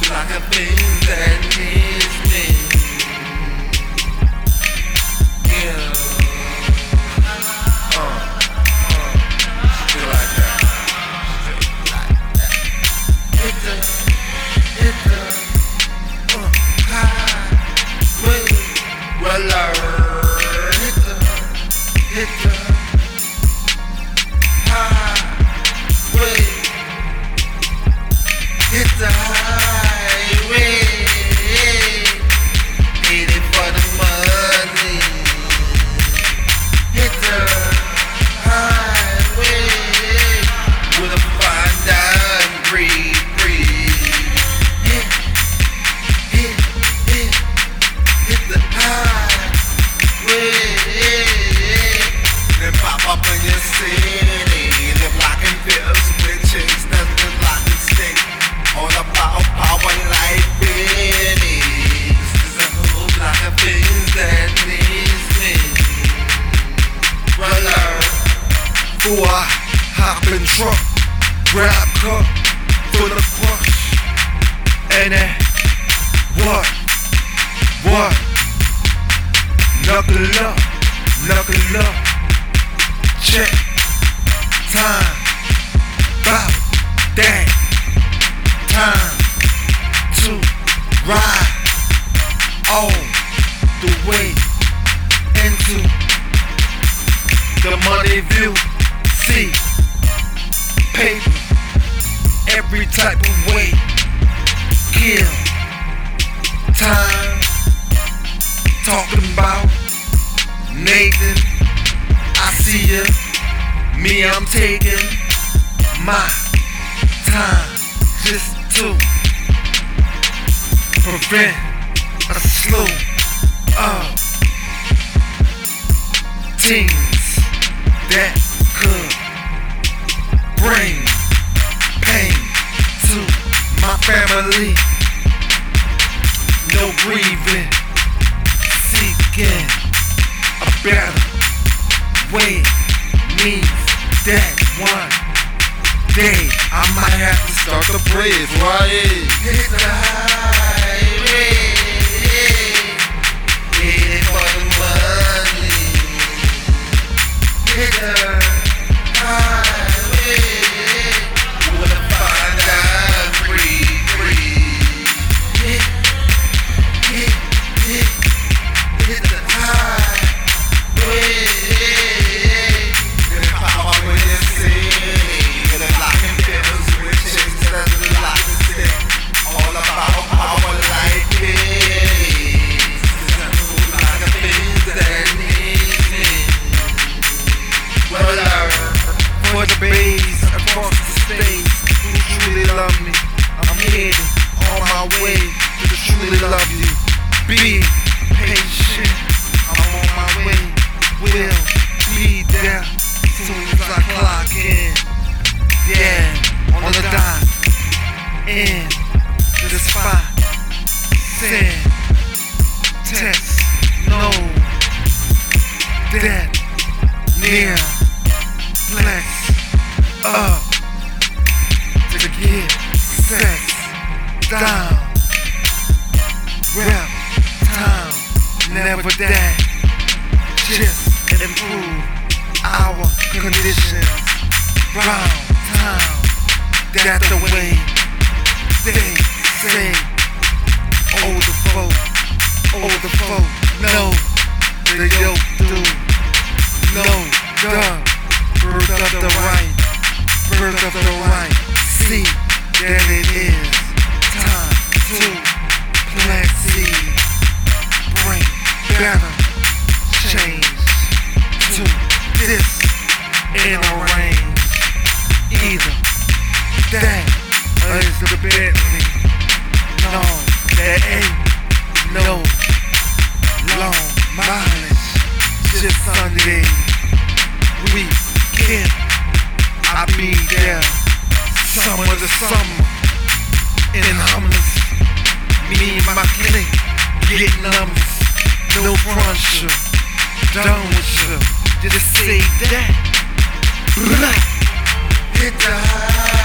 like a thing that needs me. Yeah. Feel like that. Hit the highway. Well, hit the highway. Hit the highway. Hit it for the money. Hit the highway with a fine dime breeze. Hit the highway. Then pop up in your city. The block and bills with chicks, nothing like a stick. All about power like pennies. There's a whole block of things that needs me. Well, before I hop in truck, grab cup full of crush. And then what? Knuckle up, check time, bout that time to ride all the way into the money view. See paper every type of way. Kill time. Talking about Nathan, I see ya. Me, I'm taking my time just to prevent a slew of things that could bring pain to my family. No grieving, seeking a better way means that one day I might have to start the praise, right? hit the highway. Hit it for the money. Hit the highway with a fine dime breeze. Hit the highway. Then pop up in your city. And the block and bills with chicks, nothing like a stick. All about power like pennies. There's a whole lot of things that need me. Well, For the babes across the states who truly love me, I'm heading on my way to truly love you. Be patient, I'm on my way. Will be there soon as I clock in. Yeah, on the dot, in the spot. Send, text, know that near flex up to get sex down. Rap time, never that. Just improve our conditions. Round town, that's the way they say. Older folk know the yoke do. Know the birth of the right. See that it is time to plant seeds. Bring better change to this inner range. Either that or it's the Bentley. No, there ain't no long mileage. Just Sunday weekend. I'll be there summer to summer in Hummers. Me and my clique get numbers. No frontier, done with you. Just say that. hit the highway.